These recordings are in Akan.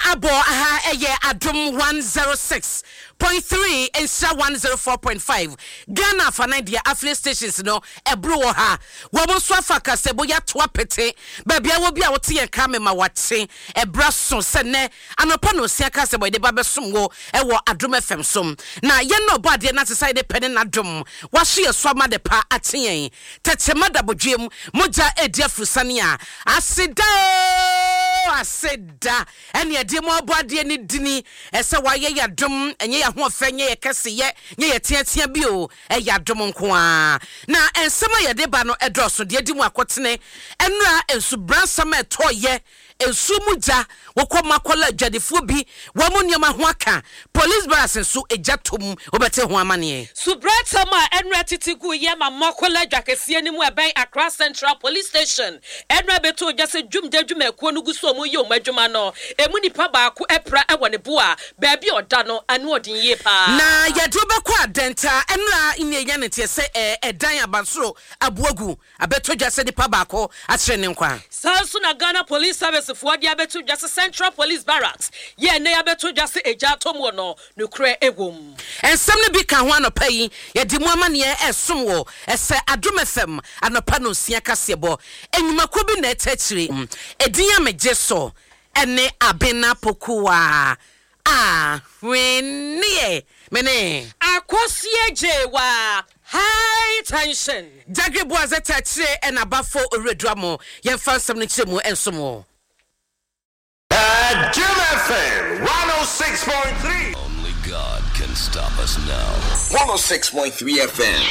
abo aha eye adom 106.3 insha 104.5 Ghana Fanadia affiliate stations no ebro ha wo mo so afa kasebo ya to apete ba bia wo bia wo te yenka me ma wache ebra so se ne anopa no sia kasebo de ba besom wo e wo adom FM som na ye no bade na side pen na adom wa hye so ma de pa aten tetema da bodwem moja edi afusane a aseda ene edi mo bade ni dini ese wa ye yadom enye ya ho afenye ye kese ye nye ye teatea bi o e yadom nko a na ensema ye de ba no edoso de edi mu akotene enra ensu bransam etoye ensumuja wokoma kola jadefo bi wa mu niam ho aka police bars nso ejatom obete ho amane subratama enra titigu ye ma mokola dwakese ni mu eben Accra Central Police Station enra beto jase dwumdadwuma ekuo no guso mu ye omadwuma no emu nipa ba ko epra ewo ne bo a ba bi oda no anu odin ye pa na yedu be kwa denta enra ineya ne tie se edan abansoro abuagu abeto jase nipa ba ko akyere ne nkwa sanso na Ghana Police Service for dia beto jase Central Police Barracks ye ne ya beto jase ejatom wo no nukre egwom ensem ne bi ka ho anopa yi yedi mu amane esom wo ese adom FM anopa no sia kasebo enwumako bi na etachire edin amegye so ene abena pokuwa wenie mene akosie jewa high tension jagrebu azatachire enabafo oreduamo yemfa nsem ne chiremu ensomo Jim FM 106.3. Only God can stop us now. 106.3 FM.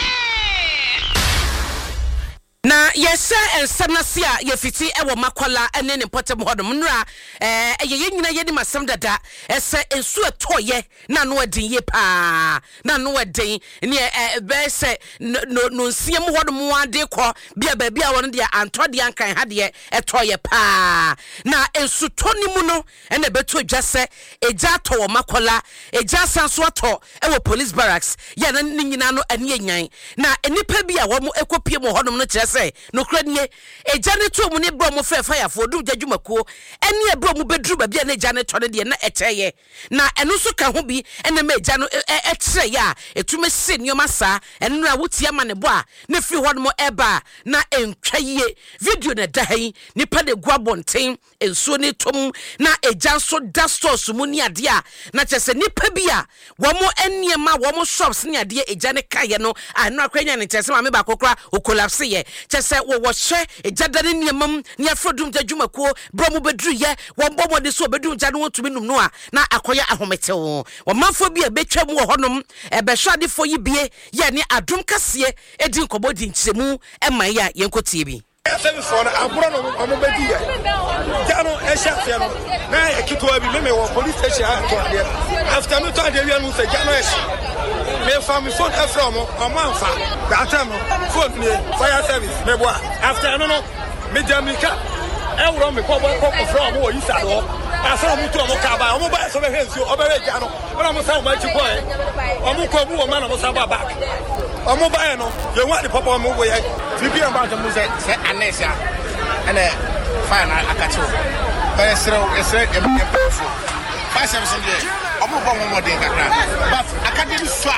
Na yesa ensamnasia yefiti ewo makola ene ne potem hodom nra ye nyina ye di masem dada ese ensu etoye na no adin ye pa na no adin ne be se no nsiem hodom ade kɔ bia ba bia won de antode ankan ha de etoye pa na ensu toni mu no ene beto dwase eja to wo makola eja sanso ato ewo police barracks ya na nyina no ane nyan na enipa bia wo mo ekopie mo hodom no kyerese no kradie ejane to mu ne bro mo fe fire for du djadwumakuo ene bro mu bedru ba bia na ejane to ne de na eteye na eno so ka ho bi ene ma ejano etre ya etume se nioma sa eno na wotia ma ne bo a ne firi ho no eba na entwaye video na dai nipa de guabonten enso ne tom na ejan so dastos mu ni ade a na chese nipa bia wo mo eniema wo mo shops ni ade ejane kaye no ano akwanya ne chese ma me ba kokora o collapse ye chese wo hwe ejadane niemam ni afrodum djadwumakuo bro mu bedru ye wo mbomode so bedum jane wotumi num no a na akoya ahomete wo manfo bia betwam wo honom ebehwade fo yibie ye ne adom kase edi nkobodi nkyemu ema ya yenkotie bi for aburo no omobedi ya jano ehia no na ekito bi me wo police station after me to ade wi anu se jano me family phone from omanfa that time phone me fire service me boa after no me jamika ewro me ko from wo yisa do asa mu to mo ka ba mo ba so be hensu obere jano wona mo sa mo chi ko omo ko bu o ma na mo sa ba back omo ba no ye wa de papa mo wo ye bibi am ba mo se anesia ene fine akacho ba esre e me pefo fire service dey omo ba mo de kakra but akade bi so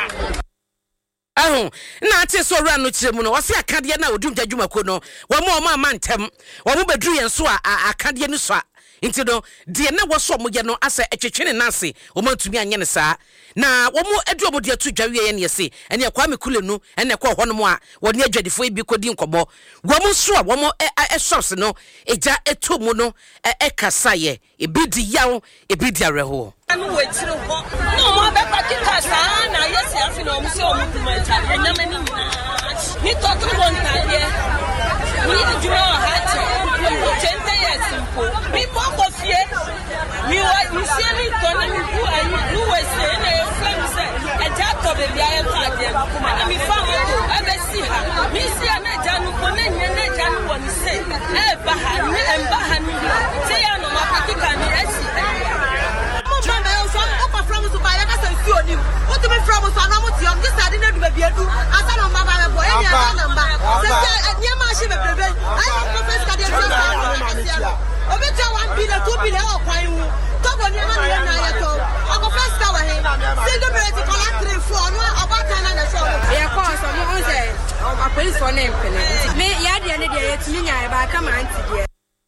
na ate so ra no kiremu no wose akade na odum djadwumako no wo mo amantem wo mo bedru yen so akade ni so inti do de na wo so mo ye no asa etwetwene nase wo mantumi anye ne saa na wo mo edu mo de atu dwawe ye ne yese ene akwa mekule nu ene kwa ho no mo a wo ne adwadefo bi kodi nkobo wo mo so a wo mo shops no eja eto mu no ekasa ye ebidi yawo ebidi areho anu wetire ho no mo be pakika saa na yesi afi na omse omutumanta enyame ni ni to to won taye ni adwuma ha tente yes mpo mi poko fie mi sie ni to na mi ku ayi nu we se na e friend se e ja to be bia e pa de kuma na mi fa mo to e be si ha mi sie na ja nu ko na nye na ja nu won se e ba ha ni e ba ha ni se ya no ma pakika ni esi mo ba be so ko from so ba ya ka se si oni o to be from so na mo ti on this ade na du be bia du asa no ma ba be bo e ni asa namba se nye ma she be bebe ayi professor ka de Obeja 1 billion 2 billion o kwan wu to go ni ma single parent collect 3 4 no about na na show yeah call some on say a police for name me ya de ne de yetumi nya ba kama anti de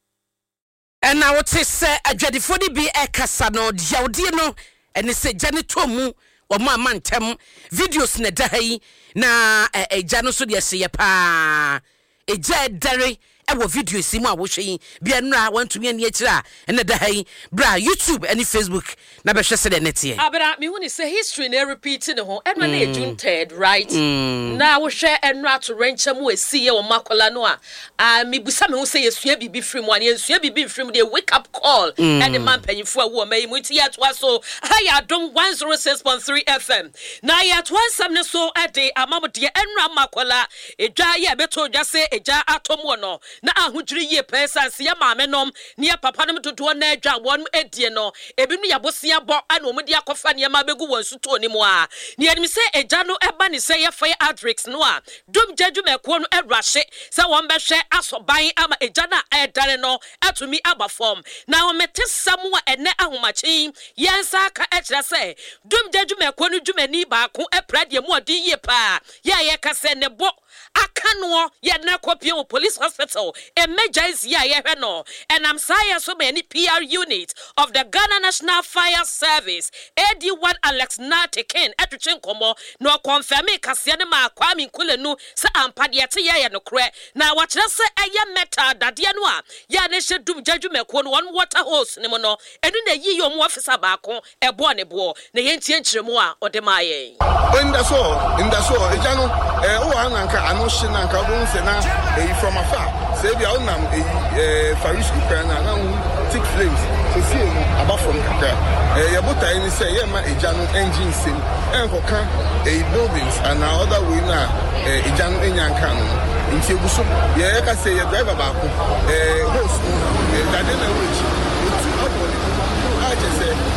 and now what is adwadifo ni bi ekasa no diawde no ene se jane tomu wo ma mantem videos na dahi na eja no so de se ye pa eja dare ewo video si mu a wo hwe bia nra wantumi ani akira ene dahi bra YouTube and Facebook na be hwe se de netie abra me huni say history na repeating ho enwa na June 3rd right na wo hwe enra to rencha mu esi ye wo makola no a me busa me ho say yesua bibi free mu an yesua bibi free mu de wake up call and the man panyifo a wo mai mu ti ya to so ha Dom 106.3 FM na ya to ansam ne so ade amam de enra makola edwa ye beto dwa say eja atomo no na ahudwiri ye pesa se ya maame nom ne ya papa nom dodo na adwa won edie no ebinu ya bosia bo ana omudi akofa ne ma begu won suto ni mu a ne yanim se eja no eba ne se ya fire adrix no a dum jaju meko no erahye se won be hwe asoban ama eja na edare no atumi aba form na o mete samu a ene ahomachi yensa ka ekira se dum jaju meko no dwumani ba ko epradie mu odin ye pa ya ye ka se ne bo akano ye na kopie o police hospital emergency ya ye hwe no and I'm sorry so many PR unit of the Ghana National Fire Service AD1 Alex Natekin etwetwe nkomo no confirm kase ne ma Kwame Nkulenu se ampade te ye no kre na wa kire se eye metal dade no a ya ne hyedum jadwumeko no one water hose ne mo no enu na yi yo mo officer baako ebo ne bo na ye ntie nkyeremu a ode maaye in the so eja no o ananka ano hye nanka wo se na from afar say bia onam Faris Ukraine na thick flames so see about from kakra ye botai ni say ye ma eja no engine sim enkoka buildings and other way na eja no enyanka no nti eguso ye ka say ye driver ba ko host dade na which to aboli I just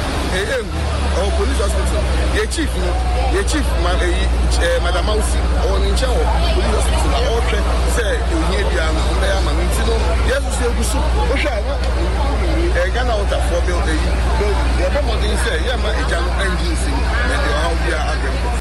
say our police hospital ye chief madam Mausi or ninja police hospital all check say you bia no mbe ya ma nti no yes say eguso o hwa na Ghana water for build the bomb say ye ma eja no engine sim na the how we are agreement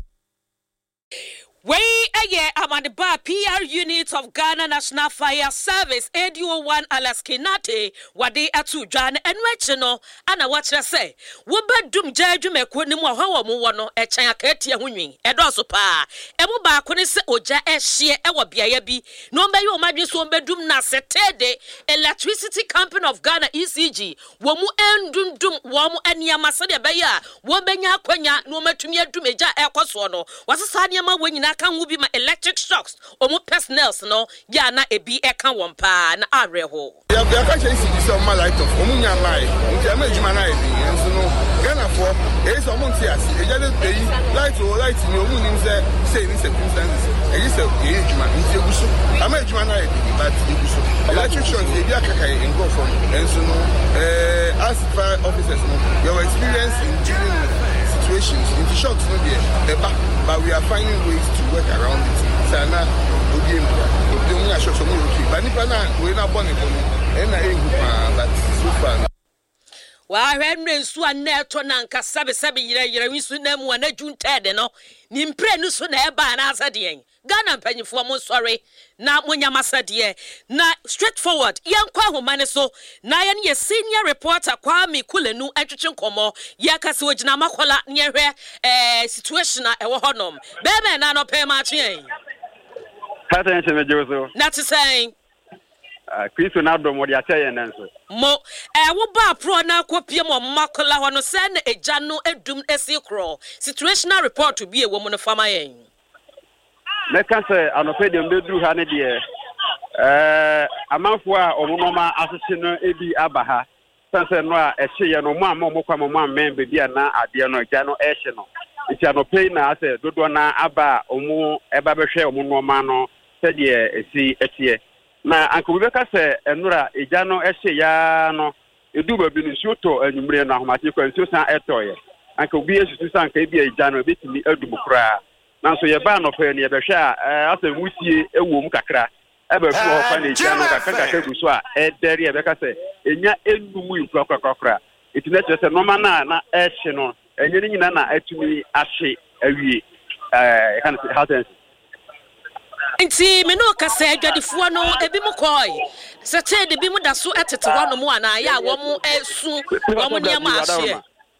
Amanda Bar PR unit of Ghana National Fire Service AD1 Alaskinate wade atu dwan enweche no ana wachira say wo badum jadwumeko ni mu hawo mu wo no echan akatia hunwin edoso pa emu ba ko ne se oja ehye ewo biaya bi no mbaye o madwe so badum na setede Electricity Company of Ghana ECG wo mu endundum wo mu aniama se de baya wo benya akwanya no matumi adum eja ekoso no wasesa aniama wo nyina kan wo bi ma electric shocks omo personnels no ya na ebi eka won pa na areho ya ka che isi so ma light of omo nya mai nti am ejuma na ebi enso no Ghana for so omo nti asi eja de peyi light ni omo nim say ni circumstances eyi say ejuma nti eguso am ejuma na ebi but eguso electric shocks ebi akaka en go from enso no as fire officers no your experience in dealing with situations in the shocks no there but we are finding ways to work around it sana ogiem ogiem ya shocks no okay but nipa na we na born e na egu pa but so far wa hwenre nsu aneto na nka sabe yire wisu na mu na June 3rd no ni mpre nu so na eba na asade Ghana mpanyifo mo sorry na monyamasade na straightforward yankwa homane so na ye senior reporter Kwame Nkulenu atwetwe nkomo ye kase ogina makola ne hwe situation a ewo honom be me na no pe ma twen Hata nche mejozo na to say Kristo na dom wodi ateye nanso mo wo ba pro na kopie mo makola ho no se na eja no edum esikro situational report to be e wo mo no fama yen Meka se anope de mbedru ha ne de amanfo a omonoma asese no ebi abaha sanse no a ehye no mo ammo kwa mo ammen be bia na ade no eja no ehye no iti anope na ase dodo na aba omo eba behwe omonoma no se de esi etie na anko beka se enura eja no ehye ya no edu ba bi no shoto anwumre no ahomate kwa nso san etoye anko bi esusu san ka ebi eja no betimi adum kra nanso ye ba no pe ne ye behwe a asem wusie ewom kakra ebe fu ho fa ne eja no kakra guso a edere ye beka se enya enum ikura kakra itine che se no ma na ehye no enye ni nyina na atumi ahye awie kan how to nti me no kasa adwadifo no ebi mu koi se che de bi mu da so etete wono mu ana ya wo mu esu wo mu nyama ahye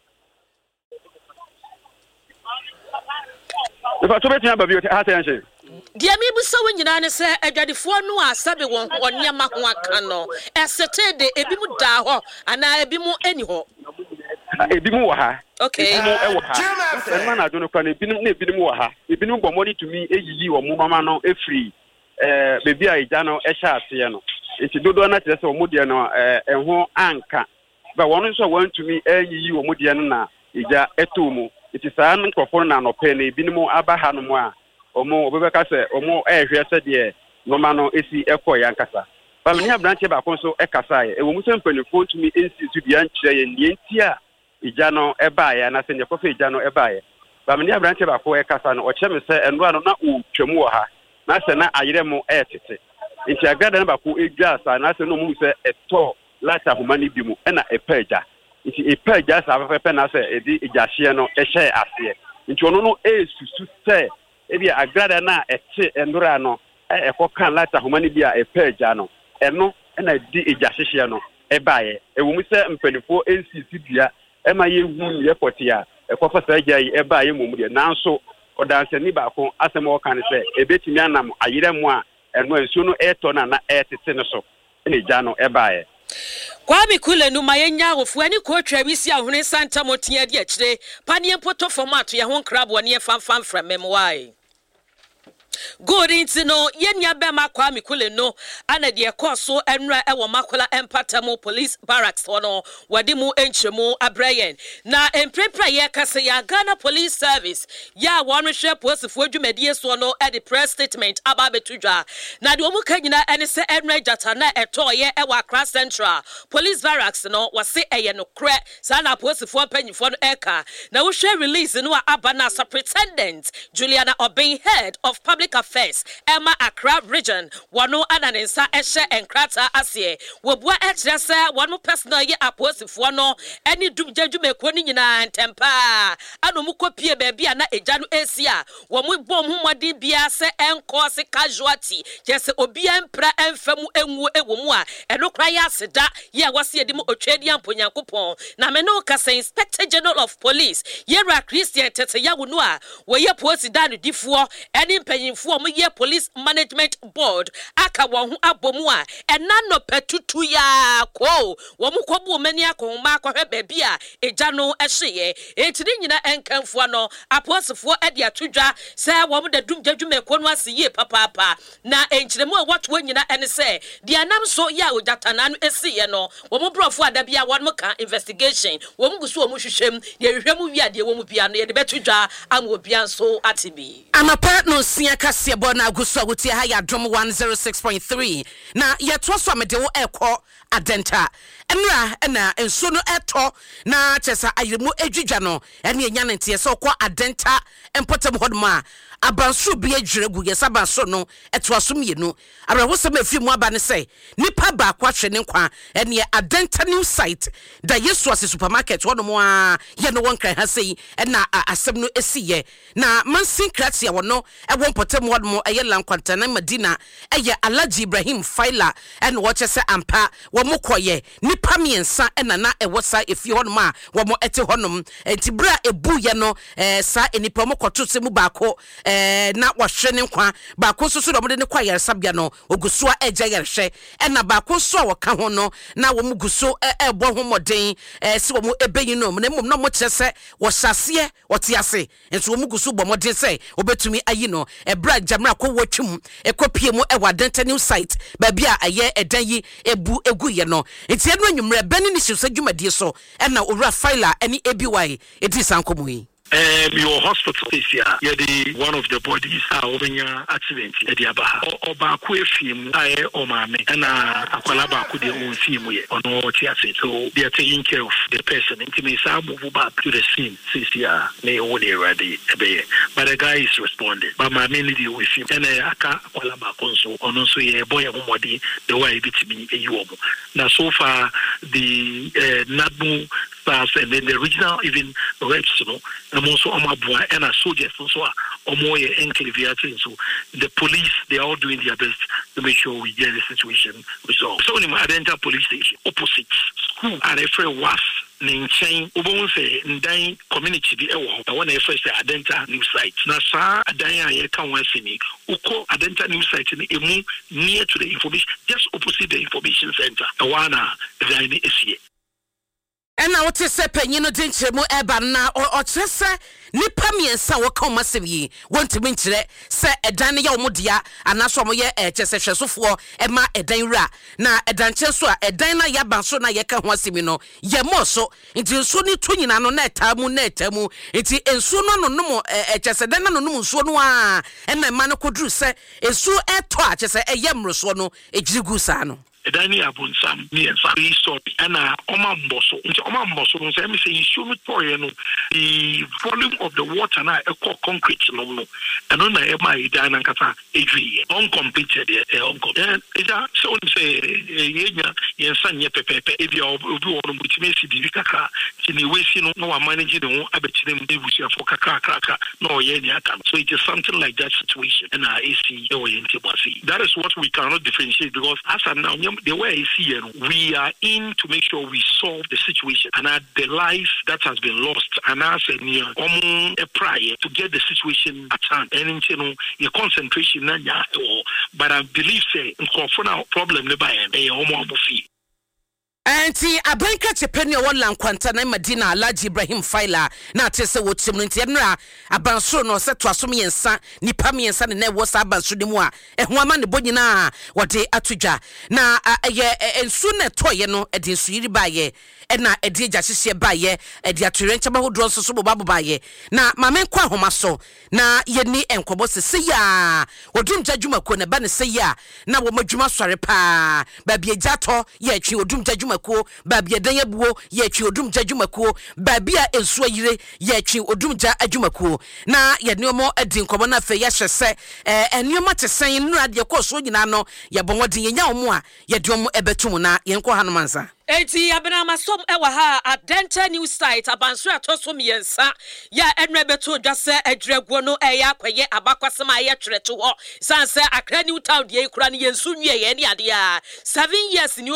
If to betia ba bi how to dia mi bu so nyina ne se adwadifo no asabe won onyama ho aka no esete de ebi mu da ho ana ebi mu eni ho ebi mu wa ha okay ebi mu e wa ha e ma na do no kwa na ebi mu wa ha ebi mu gbomori to mi eyiyi wo mu mama no efri bebi a ija no e sha ase no enti dodo na kire se wo mu de no enho anka ba wono so wan to mi eyiyi wo mu de no na ija eto mu enti saa nkofo na no pe na ebi mu aba ha no mu a omo obebeka se omo ehwe se de mama no esi ekọ ya nkasa ba me nya branche ba kon so ekasa e wo mu se mpanifo to mi ensi su bia nkire ye nienti a ija no eba ya na se ne kofa ija no eba ya ba me nya branche ba ko ekasa no o cheme se enro ano na o twemu wo ha na se na ayire mu etete nti agada na ba ko egwa sa na se no mu se eto lata humani bi mu na epaja nti epaja sa afefe na se edi ija hye no ehye ase nti ono no esusu se ebi agrada na ete endura no ekokan lata humani bia epaja no eno na di ejahihye no ebaye ewumu se mpanifo NCC bia ema ye hu ye potia ekofa sa agai ebaye momu de nanso odanse ni ba ko asem o kan se ebetimi anam ayire mu a eno ensu no eto na etete no so ene ja no ebaye Kwame Kule no mayenya wofu ani ko twa wisi ahune santa motia de akire panie poto format ye ho krabo ne fanfan from memwai Good into no yenya bema Kwame Kule no ana de ekoso enra ewo makola empatamo police barracks ono wadimu enchemu abrayen na emprepra ye kase ya Ghana Police Service ya wonu hwe posifo adwumadie so no e the press statement aba betudwa na de omu kanyina ene se enra jata na etoye ewa Accra Central Police Barracks no wase eye no kre sa na posifo panyifo no eka na wo hwe release no aba na Superintendent Juliana Obin, head of public affairs Emma Accra region wano ananensa ehye enkrata asie wobua etrese wano personal ye aposifo no eni dumjadwumeko ni nyina ntempa anomu kopie baabi na eja no esia wo mu bom hu modi bia se enko se casualty jese obi empra emfamu enwu ewomu a eno kra ya seda ye wase edim otwedi amponyankopon na me no kasa Inspector General of Police Yera Christian Tete Yawunu a wo ye posi danu difuo eni mpanyimfo mo ye Police Management Board aka wo hu abomu a ena no petutu ya ko wo mu kobu mani akonma akɔhwɛ baabi a eja no ɛhyeye etini nyina enkanfo no aposifo ade atudwa sɛ wo mu da dumdwadwuma ekono asiye papapa na enkyiremu a wɔto nyina ene sɛ de anam so ya ojatana no esiye no wo mu brofo adabia wo mu ka investigation wo mu guso wo mu hwehwem de hwehwem wi ade wo mu bia no ye de betudwa am obia nso atibi anapa no sia kase bo na guso aguti ha ya drum 106.3 na yeto so amede wo ekɔ adenta enra na enso no eto na chesa ayiremu edwidwa no ene enya nte se okɔ adenta empotem hodma abanso bi adwiregu yesaba so no eto asomyenu abrahosem afimu aba ne se nipa ba kwa hwe ne nkwa ene adenta new site da yesu ase supermarket wono a ye no won kan ha sei na asem no esiye na mansin kratia wono ewo mpotem hodmo eye lankwanta na madina eye Alhaji Ibrahim Faila ene wo chese ampa wo mokoye nipa miensa ena na ewosa efi honom a wo mo ete honom entibra ebu ye no sa enipa mokoto se mu baako na wahwe ne nkwa baako so do mo de ne kwa yeresabia no ogusua eja yerehwe ena baako so a woka ho no na wo mu guso ebo ho moden se wo mu ebeyin no na mum no mo kyerese wo hyase wote ase enso wo mu guso bo moden se obetumi ayi no ebra jamra ko watwum ekopie mu ewadenta new site baabia aye edan yi ebu egu ye no enti eno anwumre bani ni hyeso dwumadie so ena owura Faila eni ebiwai edi sankomu yi your hospital is here. You're one of the bodies over your accident at the Abaha. Or back with him, I or mammy, and Aqualaba could own him on all theatre. So they are taking care of the person. Intimacy, I move back to the scene since they are only ready. But the guy is responding. But my mainly deal with him. And I can't Aqualaba console on also a boy of body the way it be a yob. Now, so far, the Nabu stars and then the regional even reps, and also Omabua and soldiers also Omoye enclave. So the police, they are all doing their best to make sure we get the situation resolved. So in my Adenta police station, opposite school, and a friend was Ninchain, Ubon say, Ndine community be a one first Adenta news site. Nasa Adaya Yekan Wesini, Uko Adenta news site in Emu near to the information, just opposite the information center. Awana Dine Esie. And now what is happening? You know, Dinchemo Ebana or Chessa, Nipa miensa waka masem yi wonti menkyere se edan ya omodia anaso moye chesehwesofo ema edan ra na edanche so a edan na yaba so na yeka ho asemi no ye mo so nti nso ni to nyina no na etamu nti ensu no no chesedan na no nso no a ena ma no koduru se ensu eto a chese eye mroso no ejirigu sa no Dani Abunsam, me and Fabi Sort, and Oma Mboso. Into Oma Mboso, and I say, you should pour the volume of the water now, a concrete, no, and on the MI Dana Kata, uncompleted, then so say, yes, son, Pepe, if you are which may see the Kaka, in the way, no one managing the one, I bet them they will see for Kaka, no, Yeniaka. So it is something like that situation, and I see that is what we cannot differentiate because as of now, the way I see it, we are in to make sure we solve the situation and the life that has been lost. And I said, a prayer to get the situation at hand. And your concentration, but I believe, say, problem never end. Anti abanka chepeni wala nkwanta na Madina Alhaji Ibrahim Faila na atese wotim nti enra abanso no se to asom yensa nipa miensa ne wo sa abanso de mu a eho ama ne bonyina wode atudwa na ensu ne toye no ede ensu yiri baye na ede gya hyehye baye ede atorenche bahodro nso so bobaye na mamenkwa homa so na yeni enkobo sese ya odumja dwumako ne ba ne se ya na wo madwuma sore pa ba bia gyato ye atwi odumja dwumako ba bia dan yabuo ye atwi odumja dwumako ba bia ensu ayire ye atwi odumja adwumako na yeni omo edi nkobo na fe ya hyese enioma tesen nura de koso nyina no ye bonwodin yenya omo a ye de omo ebetum na yenko hanomanza Eti abena masom ewa ha Adenta news site abanso atosom yensa ya enrebeto dwase adregwo no eya kwaye abakwasema ye twere to ho sanse Accra New Town de kura ne yensu nwie ye ne ade a 7 years ni